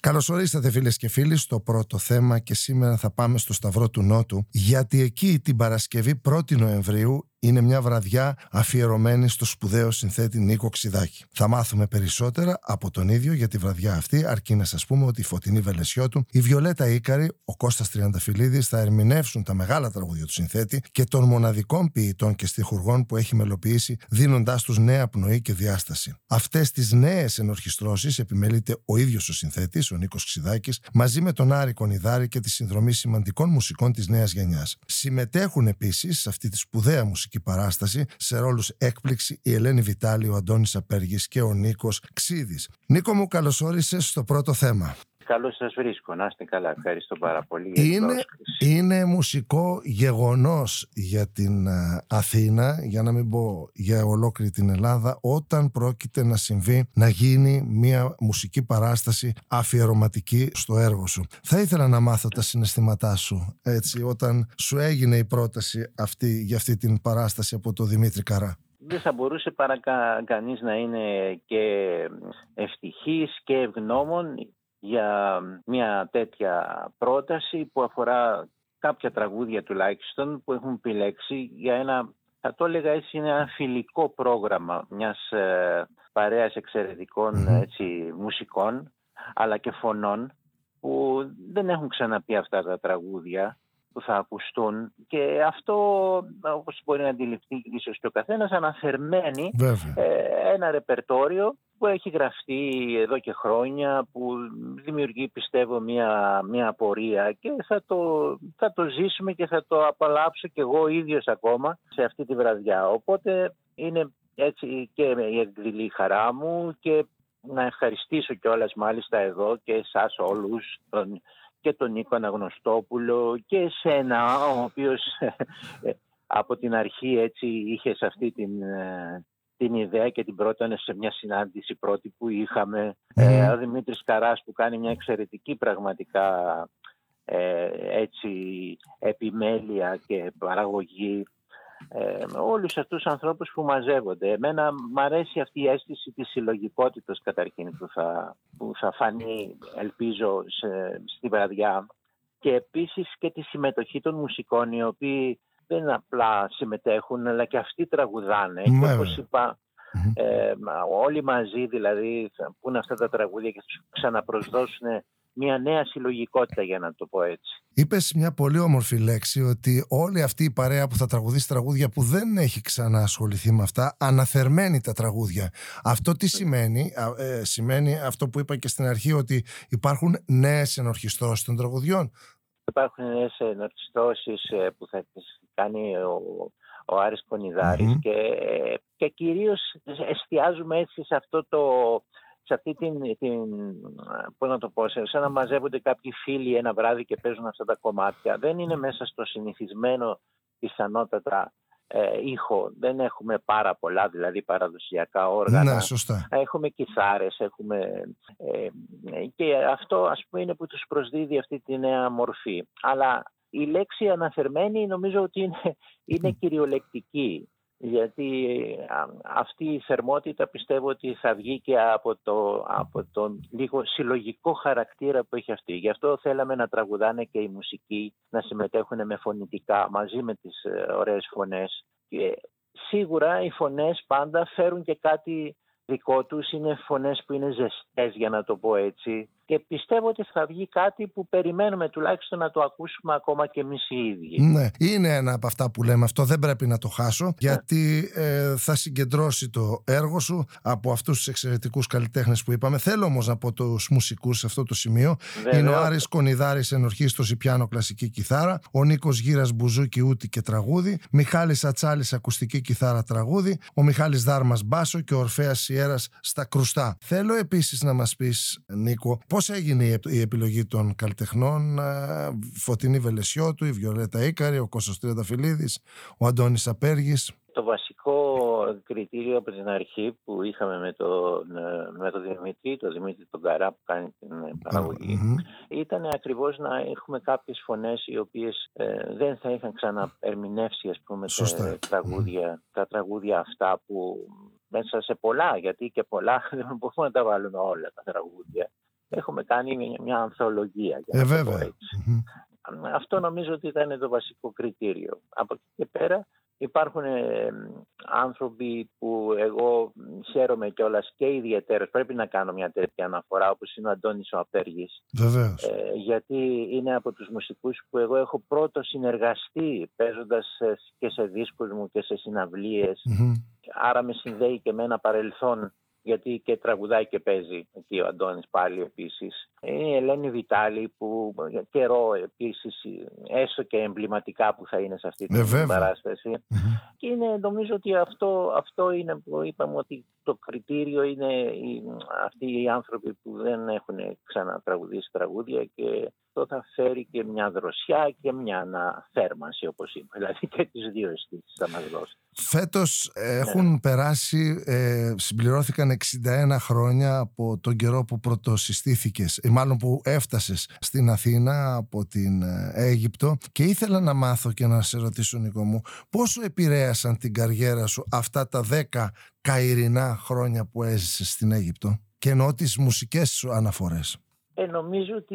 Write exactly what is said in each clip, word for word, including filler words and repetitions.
Καλώς ορίσατε φίλες και φίλοι στο πρώτο θέμα και σήμερα θα πάμε στο Σταυρό του Νότου, γιατί εκεί την Παρασκευή πρώτη Νοεμβρίου είναι μια βραδιά αφιερωμένη στο σπουδαίο συνθέτη Νίκο Ξηδάκη. Θα μάθουμε περισσότερα από τον ίδιο για τη βραδιά αυτή, αρκεί να σας πούμε ότι η Φωτεινή Βελεσιώτου, η Βιολέτα Ίκαρη, ο Κώστας Τριανταφυλλίδης θα ερμηνεύσουν τα μεγάλα τραγούδια του συνθέτη και των μοναδικών ποιητών και στιχουργών που έχει μελοποιήσει, δίνοντάς τους νέα πνοή και διάσταση. Αυτές τις νέες ενορχιστρώσεις επιμελείται ο ίδιος ο συνθέτης, ο Νίκος Ξηδάκης, μαζί με τον Άρη Κονιδάρη και τη συνδρομή σημαντικών μουσικών της νέας γενιάς. Συμμετέχουν επίσης σε αυτή τη σπουδαία μουσική παράσταση σε ρόλους έκπληξη η Ελένη Βιτάλη, ο Αντώνης Απέργης και ο Νίκος Ξίδης. Νίκο μου, καλώς όρισες στο πρώτο θέμα. Καλώς σας βρίσκω, να είστε καλά, ευχαριστώ πάρα πολύ. Είναι, είναι μουσικό γεγονός για την uh, Αθήνα, για να μην πω για ολόκληρη την Ελλάδα, όταν πρόκειται να συμβεί, να γίνει μια μουσική παράσταση αφιερωματική στο έργο σου. Θα ήθελα να μάθω τα συναισθήματά σου, έτσι, όταν σου έγινε η πρόταση αυτή, για αυτή την παράσταση από τον Δημήτρη Καρά. Δεν θα μπορούσε παρά κα, κανείς να είναι και ευτυχής και ευγνώμων για μια τέτοια πρόταση που αφορά κάποια τραγούδια τουλάχιστον που έχουν επιλέξει για ένα, θα το έλεγα έτσι, είναι ένα φιλικό πρόγραμμα μιας ε, παρέας εξαιρετικών έτσι, μουσικών αλλά και φωνών που δεν έχουν ξαναπεί αυτά τα τραγούδια που θα ακουστούν, και αυτό, όπως μπορεί να αντιληφθεί ίσως και ο καθένας, αναθερμαίνει ε, ένα ρεπερτόριο που έχει γραφτεί εδώ και χρόνια, που δημιουργεί, πιστεύω, μια, μια απορία, και θα το, θα το ζήσουμε και θα το απολαύσω κι εγώ ίδιος ακόμα σε αυτή τη βραδιά. Οπότε είναι έτσι και η εκδηλή χαρά μου, και να ευχαριστήσω κιόλας μάλιστα εδώ και εσάς όλους, τον, και τον Νίκο Αναγνωστόπουλο και εσένα, ο οποίος από την αρχή έτσι είχες αυτή την, την ιδέα και την πρότανε σε μια συνάντηση πρώτη που είχαμε. Mm. Ε, ο Δημήτρης Καράς, που κάνει μια εξαιρετική πραγματικά ε, έτσι επιμέλεια και παραγωγή. Ε, όλους αυτούς τους ανθρώπους που μαζεύονται. Εμένα μ' αρέσει αυτή η αίσθηση της συλλογικότητας καταρχήν που θα, που θα φανεί, ελπίζω, σε, στη βραδιά, και επίσης και τη συμμετοχή των μουσικών, οι οποίοι δεν απλά συμμετέχουν αλλά και αυτοί τραγουδάνε. Mm. Και όπως είπα, mm. ε, όλοι μαζί δηλαδή θα πούνε αυτά τα τραγούδια και τους ξαναπροσδώσουν μια νέα συλλογικότητα, για να το πω έτσι. Είπες μια πολύ όμορφη λέξη, ότι όλη αυτή η παρέα που θα τραγουδήσει τραγούδια που δεν έχει ξαναασχοληθεί με αυτά, αναθερμαίνει τα τραγούδια. Αυτό τι σημαίνει? Ε, σημαίνει αυτό που είπα και στην αρχή, ότι υπάρχουν νέες ενορχιστρώσεις των τραγουδιών. Υπάρχουν νέες ενορχιστρώσεις που θα κάνει ο, ο Άρης Κονιδάρης, mm-hmm. και, και κυρίως εστιάζουμε έτσι σε αυτό το... σε αυτή την, την, πώς να το πω, σαν να μαζεύονται κάποιοι φίλοι ένα βράδυ και παίζουν αυτά τα κομμάτια. Δεν είναι μέσα στο συνηθισμένο πιθανότατα ε, ήχο. Δεν έχουμε πάρα πολλά δηλαδή παραδοσιακά όργανα. Ναι, σωστά. Έχουμε κιθάρες, έχουμε... Ε, και αυτό, ας πούμε, είναι που τους προσδίδει αυτή τη νέα μορφή. Αλλά η λέξη αναθερμένη νομίζω ότι είναι, είναι κυριολεκτική. Γιατί αυτή η θερμότητα πιστεύω ότι θα βγει και από, το, από τον λίγο συλλογικό χαρακτήρα που έχει αυτή. Γι' αυτό θέλαμε να τραγουδάνε και οι μουσικοί, να συμμετέχουν με φωνητικά μαζί με τις ωραίες φωνές. Και σίγουρα οι φωνές πάντα φέρουν και κάτι δικό τους, είναι φωνές που είναι ζεστές, για να το πω έτσι. Και πιστεύω ότι θα βγει κάτι που περιμένουμε τουλάχιστον να το ακούσουμε ακόμα και εμείς οι ίδιοι. Ναι, είναι ένα από αυτά που λέμε. Αυτό δεν πρέπει να το χάσω, γιατί ε, θα συγκεντρώσει το έργο σου από αυτούς τους εξαιρετικούς καλλιτέχνες που είπαμε. Θέλω όμως να πω τους μουσικούς σε αυτό το σημείο. Βέβαια. Είναι ο Άρης Κονιδάρης, ενορχίστρωση πιάνο κλασική κιθάρα, ο Νίκος Γύρας μπουζούκι ούτι και τραγούδι, Μιχάλης Ατσάλης ακουστική κιθάρα τραγούδι, ο Μιχάλης Δάρμας μπάσο και ο Ορφέας Σιέρας στα κρουστά. Θέλω επίσης να μας πεις, Νίκο, πώς έγινε η επιλογή των καλλιτεχνών? Φωτεινή Βελεσιώτου, η Βιολέτα Ίκαρη, ο Κώστας Τριανταφυλλίδης, ο Αντώνης Απέργης. Το βασικό κριτήριο από την αρχή που είχαμε με τον με το Δημήτρη, το Δημήτρη τον Καρά που κάνει την παραγωγή, mm-hmm. ήταν ακριβώς να έχουμε κάποιες φωνές οι οποίες ε, δεν θα είχαν ξαναερμηνεύσει, ας πούμε, τα τραγούδια, mm-hmm. τα τραγούδια αυτά που μέσα σε πολλά, γιατί και πολλά δεν μπορούμε να τα βάλουμε όλα τα τραγούδια. έχουμε κάνει μια, μια ανθολογία. Για ε, να το βέβαια. πω έτσι. Mm-hmm. Αυτό νομίζω ότι ήταν το βασικό κριτήριο. Από εκεί και πέρα υπάρχουν ε, άνθρωποι που εγώ χαίρομαι κιόλας και ιδιαίτερα. Πρέπει να κάνω μια τέτοια αναφορά, όπως είναι ο Αντώνης ο Απέργης. Βεβαίως. Ε, γιατί είναι από τους μουσικούς που εγώ έχω πρώτο συνεργαστεί παίζοντας και σε δίσκους μου και σε συναυλίες. Mm-hmm. Άρα με συνδέει και με ένα παρελθόν, γιατί και τραγουδάει και παίζει εκεί ο Αντώνης πάλι επίσης. Είναι η Ελένη Βιτάλη που καιρό επίσης, έστω και εμβληματικά που θα είναι σε αυτή την ε, παράσταση. Mm-hmm. Και είναι, νομίζω ότι αυτό, αυτό είναι που είπαμε, ότι το κριτήριο είναι οι, αυτοί οι άνθρωποι που δεν έχουν ξανατραγουδήσει τραγούδια, και αυτό θα φέρει και μια δροσιά και μια αναθέρμανση, όπως είπα. Δηλαδή και τις δύο αισθήσεις θα μας δώσει. Φέτος έχουν ναι. περάσει, ε, συμπληρώθηκαν εξήντα ένα χρόνια από τον καιρό που πρωτοσυστήθηκες, ή μάλλον που έφτασες στην Αθήνα από την Αίγυπτο, και ήθελα να μάθω και να σε ρωτήσω, Νίκο μου, πόσο επηρέασαν την καριέρα σου αυτά τα δέκα καηρινά χρόνια που έζησες στην Αίγυπτο, και εννοώ τις μουσικές σου αναφορές. Ε, νομίζω ότι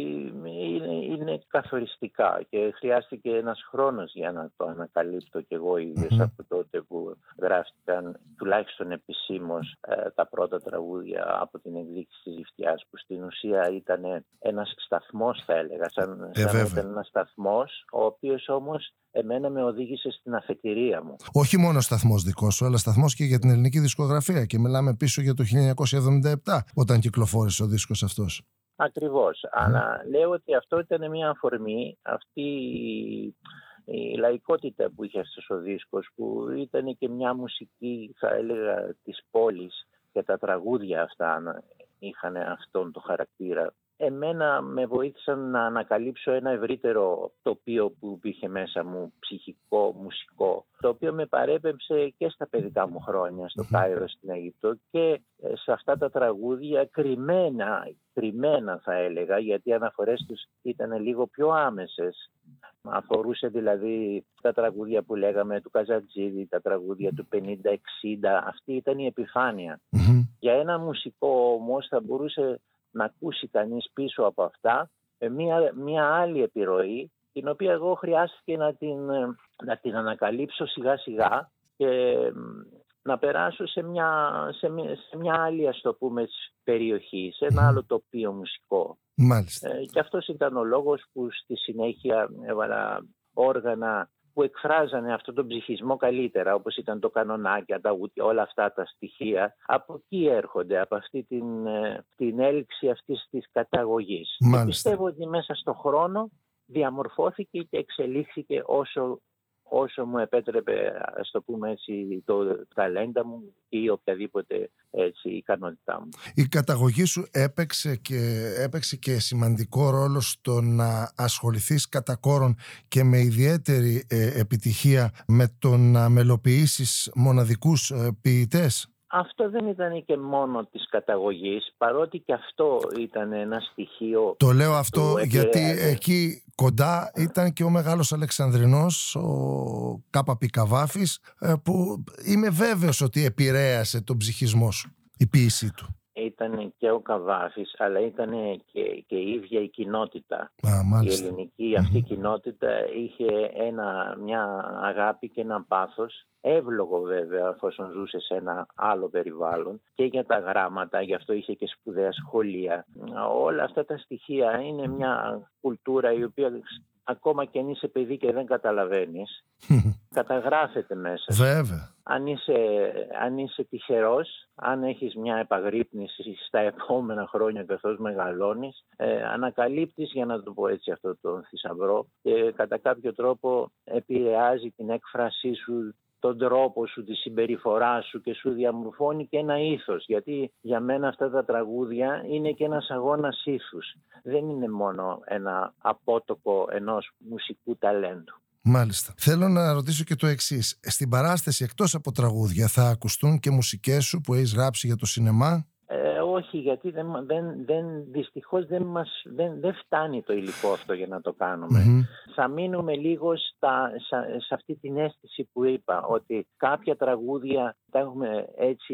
είναι, είναι καθοριστικά και χρειάστηκε ένας χρόνος για να το ανακαλύπτω κι εγώ ίδιος mm-hmm. από τότε που γράφτηκαν τουλάχιστον επισήμως ε, τα πρώτα τραγούδια από την εκδίκηση της Ζυφτιάς, που στην ουσία ήταν ένας σταθμός, θα έλεγα, σαν, ε, σαν ήταν ένας σταθμός, ο οποίος όμως εμένα με οδήγησε στην αφετηρία μου. Όχι μόνο σταθμός δικό σου, αλλά σταθμός και για την ελληνική δισκογραφία, και μιλάμε πίσω για το χίλια εννιακόσια εβδομήντα επτά όταν κυκλοφόρησε ο δίσκος αυτός. Ακριβώς. Mm. Αλλά λέω ότι αυτό ήταν μια αφορμή, αυτή η, η λαϊκότητα που είχε αυτός ο δίσκος, που ήταν και μια μουσική, θα έλεγα, της πόλης, και τα τραγούδια αυτά είχαν αυτόν το χαρακτήρα. Εμένα με βοήθησαν να ανακαλύψω ένα ευρύτερο τοπίο που είχε μέσα μου, ψυχικό, μουσικό, το οποίο με παρέπεμψε και στα παιδικά μου χρόνια στο Κάιρο, στην Αίγυπτο, και σε αυτά τα τραγούδια κρυμμένα, κρυμμένα θα έλεγα, γιατί οι αναφορές τους ήταν λίγο πιο άμεσες. Αφορούσε δηλαδή τα τραγούδια που λέγαμε του Καζατζίδη, τα τραγούδια του πενήντα εξήντα, αυτή ήταν η επιφάνεια. Mm-hmm. Για ένα μουσικό όμως θα μπορούσε να ακούσει κανείς πίσω από αυτά μια, μια άλλη επιρροή, την οποία εγώ χρειάστηκε να την, να την ανακαλύψω σιγά σιγά και να περάσω σε μια, σε μια, σε μια άλλη, ας το πούμε, περιοχή, σε ένα άλλο τοπίο μουσικό. Μάλιστα. Ε, και αυτός ήταν ο λόγος που στη συνέχεια έβαλα όργανα που εκφράζανε αυτόν τον ψυχισμό καλύτερα, όπως ήταν το κανονάκι, τα γουτιά, όλα αυτά τα στοιχεία. Από εκεί έρχονται, από αυτή την, την έλξη αυτής της καταγωγής. Και πιστεύω ότι μέσα στον χρόνο διαμορφώθηκε και εξελίχθηκε όσο, όσο μου επέτρεπε, ας το πούμε έτσι, το ταλέντα μου ή οποιαδήποτε έτσι, ικανότητά μου. Η καταγωγή σου έπαιξε και, έπαιξε και σημαντικό ρόλο στο να ασχοληθείς κατά κόρον και με ιδιαίτερη ε, επιτυχία με το να μελοποιήσεις μοναδικούς ε, ποιητές. Αυτό δεν ήταν και μόνο της καταγωγής, παρότι και αυτό ήταν ένα στοιχείο. Το λέω αυτό γιατί εκεί κοντά ήταν και ο μεγάλος Αλεξανδρινός, ο Κάπα Πικαβάφης, που είμαι βέβαιος ότι επηρέασε τον ψυχισμό σου, η ποίησή του. Ήταν και ο Καβάφης, αλλά ήταν και, και η ίδια η κοινότητα. Α, η ελληνική αυτή mm-hmm. κοινότητα είχε ένα, μια αγάπη και ένα πάθος, εύλογο βέβαια εφόσον ζούσε σε ένα άλλο περιβάλλον, και για τα γράμματα, γι' αυτό είχε και σπουδαία σχολεία. Όλα αυτά τα στοιχεία είναι μια κουλτούρα η οποία ακόμα και αν είσαι παιδί και δεν καταλαβαίνεις, καταγράφεται μέσα. Βέβαια. Αν είσαι, αν είσαι τυχερός, αν έχεις μια επαγρύπνηση στα επόμενα χρόνια καθώς μεγαλώνεις, ε, ανακαλύπτεις, για να το πω έτσι, αυτό το θησαυρό, και κατά κάποιο τρόπο επηρεάζει την έκφρασή σου, τον τρόπο σου, τη συμπεριφορά σου, και σου διαμορφώνει και ένα ήθος. Γιατί για μένα αυτά τα τραγούδια είναι και ένας αγώνας ήθους. Δεν είναι μόνο ένα απότοκο ενός μουσικού ταλέντου. Μάλιστα. Θέλω να ρωτήσω και το εξής. Στην παράσταση, εκτός από τραγούδια, θα ακουστούν και μουσικές σου που έχεις γράψει για το σινεμά? Ε, όχι, γιατί δεν, δεν, δεν, δυστυχώς δεν, μας, δεν, δεν φτάνει το υλικό αυτό για να το κάνουμε. Mm-hmm. Θα μείνουμε λίγο στα, σε, σε αυτή την αίσθηση που είπα, ότι κάποια τραγούδια τα έχουμε έτσι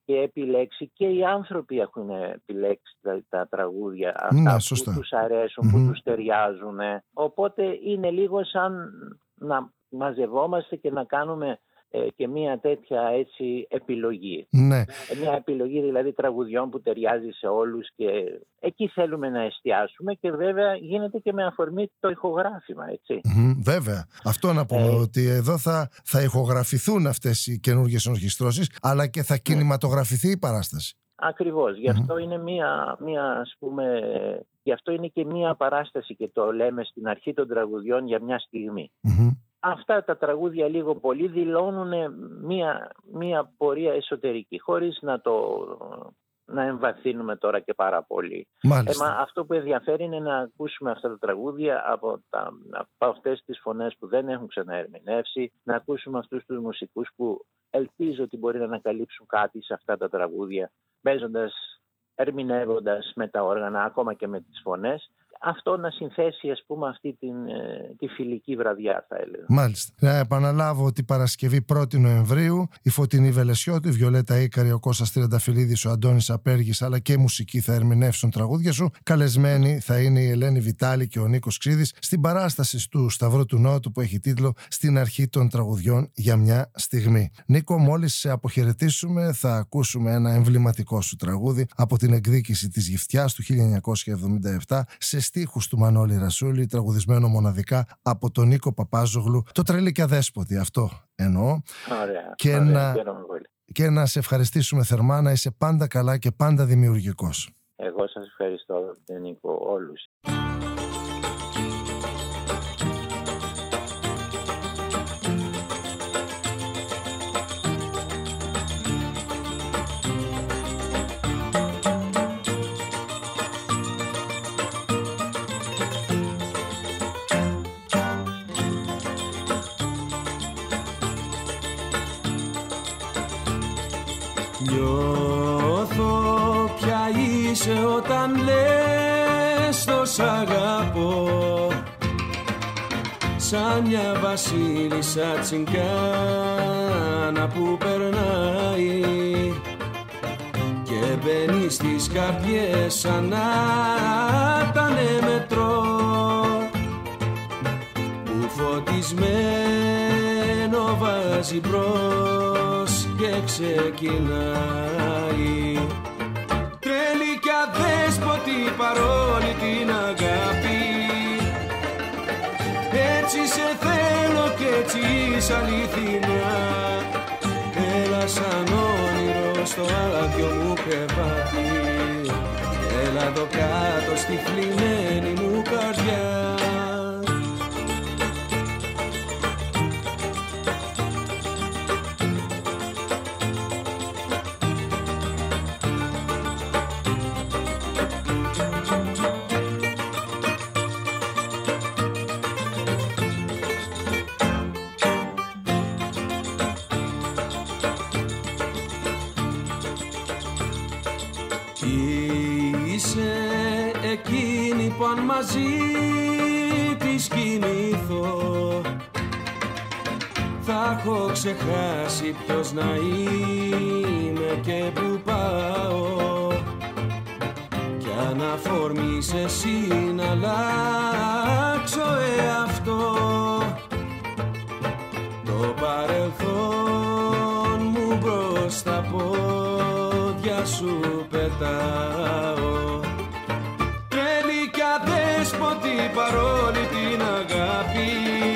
και επιλέξει, και οι άνθρωποι έχουν επιλέξει τα, τα τραγούδια αυτά, ναι, που τους αρέσουν, mm-hmm. που τους ταιριάζουν. Οπότε είναι λίγο σαν να μαζευόμαστε και να κάνουμε ε, και μια τέτοια έτσι επιλογή. Ναι. Μια επιλογή δηλαδή τραγουδιών που ταιριάζει σε όλους, και εκεί θέλουμε να εστιάσουμε, και βέβαια γίνεται και με αφορμή το ηχογράφημα, έτσι. Mm-hmm, βέβαια. Αυτό να πούμε, ε... ότι εδώ θα, θα ηχογραφηθούν αυτές οι καινούργιες ενορχιστρώσεις, αλλά και θα κινηματογραφηθεί η παράσταση. Ακριβώς. Γι' αυτό mm-hmm. είναι μια, μια, ας πούμε, γι' αυτό είναι και μια παράσταση, και το λέμε στην αρχή των τραγουδιών, για μια στιγμή. Mm-hmm. Αυτά τα τραγούδια λίγο πολύ δηλώνουν μια, μια πορεία εσωτερική, χωρίς να το να εμβαθύνουμε τώρα και πάρα πολύ. Μάλιστα. Ε, μα αυτό που ενδιαφέρει είναι να ακούσουμε αυτά τα τραγούδια από, τα, από αυτές τις φωνές που δεν έχουν ξαναερμηνεύσει, να ακούσουμε αυτούς τους μουσικούς που ελπίζω ότι μπορεί να ανακαλύψουν κάτι σε αυτά τα τραγούδια, παίζοντας, ερμηνεύοντας με τα όργανα, ακόμα και με τις φωνές. Αυτό να συνθέσει, ας πούμε, αυτή την, τη φιλική βραδιά, θα έλεγα. Μάλιστα. Να επαναλάβω ότι Παρασκευή πρώτη Νοεμβρίου η Φωτεινή Βελεσιώτη, η Βιολέτα Ίκαρη, ο Κώστας Τριανταφυλλίδης, ο Αντώνης Απέργης, αλλά και η μουσική θα ερμηνεύσουν τραγούδια σου. Καλεσμένοι θα είναι η Ελένη Βιτάλη και ο Νίκος Ξίδης στην παράσταση του Σταυρού του Νότου που έχει τίτλο «Στην αρχή των τραγουδιών για μια στιγμή». Νίκο, μόλις σε αποχαιρετήσουμε θα ακούσουμε ένα εμβληματικό σου τραγούδι από την εκδίκηση της Γυφτιάς του χίλια εννιακόσια εβδομήντα επτά σε στίχους του Μανώλη Ρασούλη, τραγουδισμένο μοναδικά από τον Νίκο Παπάζογλου. Το Τρελή και Αδέσποτη, αυτό εννοώ. Ωραία, και, ωραία, να, και να σε ευχαριστήσουμε θερμά, να είσαι πάντα καλά και πάντα δημιουργικός. Εγώ σας ευχαριστώ, Νίκο, όλους. Νιώθω πια είσαι όταν λες το σ' αγαπώ, σαν μια βασίλισσα τσιγκάνα που περνάει και μπαίνει στις καρδιές σαν να ήταν μετρό, που φωτισμένο βάζει μπρος και ξεκινάει. Τρέλη κι αδέσποτη παρόλη την αγάπη, έτσι σε θέλω κι έτσι είσαι αληθινά. Έλα σαν όνειρο στο άδειο μου κρεβάτι, έλα εδώ κάτω στη θλιμμένη μου καρδιά. Είσαι εκείνη που αν μαζί της κοιμηθώ θα έχω ξεχάσει ποιος να είμαι και που πάω, κι αν αφορμή σε εσύ να αλλάξω εαυτό, το παρελθόν μου μπρος στα πόδια σου πετάω. Τρέλη κι αδέσποτη παρόλη την αγάπη,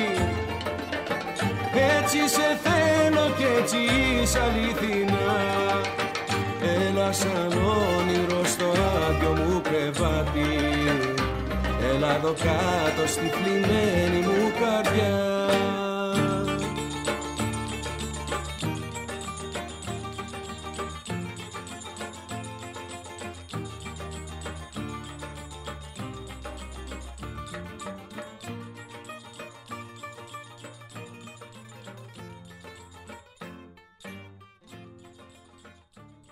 έτσι σε θέλω κι έτσι είσαι αληθινά. Έλα σαν όνειρο στο άδειο μου κρεβάτι, έλα εδώ κάτω στη θλιμμένη μου καρδιά.